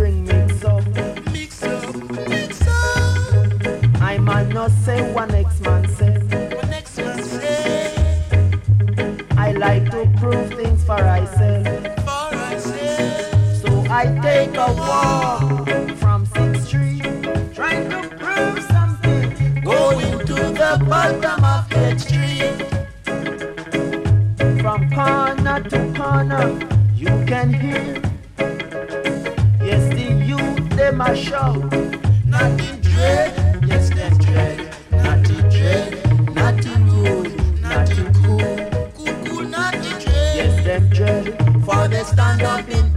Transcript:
bring mix up. Mix up, mix up. I man not say one next man say. What next man say? I like to prove things for myself. For myself. So I take a walk from 6th Street, trying to prove something. Going to the bottom of the street. From corner to corner, you can hear. Yes, the youth, them a shout. Not the dread, yes, them dread. Not the dread, not the rude, not the cool. Cool, cool, not the dread. Yes, them dread. For they stand up in